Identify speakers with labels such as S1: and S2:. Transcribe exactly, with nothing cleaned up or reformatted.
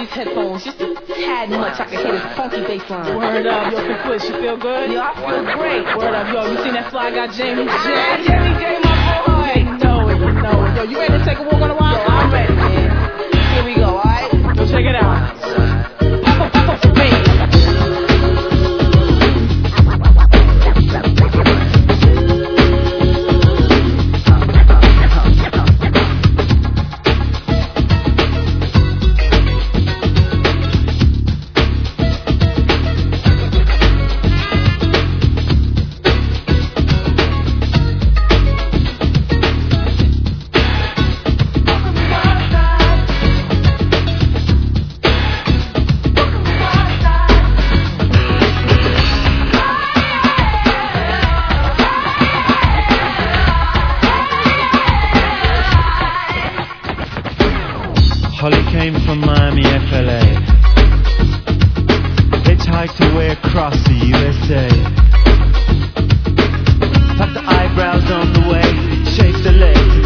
S1: these headphones just a tad much. I can hear this funky bass line.
S2: Word up, yo, Quick, you feel good?
S1: Yo, I feel great.
S2: Word up, yo, you seen that fly guy Jamie J?
S1: Yeah, Jamie J, my boy.
S2: You know it, you know it. Yo, you ready to take a walk on the wild?
S1: Yo, I'm ready, man. Here we go, alright?
S2: Yo, check it out.
S3: Holly came from Miami, F L A. Hitchhiked her way across the U S A. Tapped the eyebrows on the way, shaped the legs.